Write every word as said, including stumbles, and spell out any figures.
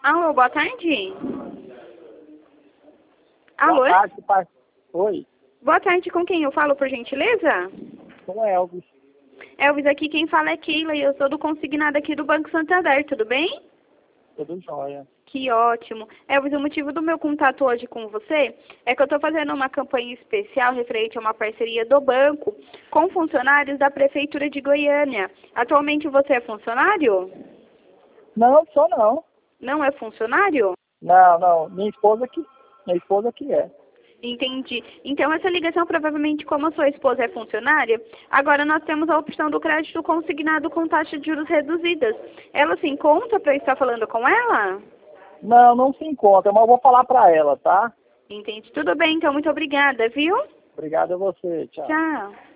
Alô, boa tarde. Alô? Boa tarde, pai. Oi, Boa tarde, com quem eu falo, por gentileza? sou o Elvis. Elvis, aqui quem fala é Keila e eu sou do consignado aqui do Banco Santander, tudo bem? Tudo jóia. Que ótimo. Elvis, o motivo do meu contato hoje com você é que eu estou fazendo uma campanha especial referente a uma parceria do banco com funcionários da Prefeitura de Goiânia. Atualmente você é funcionário? Não, sou não. Não é funcionário? Não, não. Minha esposa que, minha esposa que é. Entendi. Então, essa ligação, provavelmente, como a sua esposa é funcionária, agora nós temos a opção do crédito consignado com taxa de juros reduzidas. Ela se encontra para eu estar falando com ela? Não, não se encontra, mas eu vou falar pra ela, tá? Entendi. Tudo bem, então. Muito obrigada, viu? Obrigado a você. Tchau. Tchau.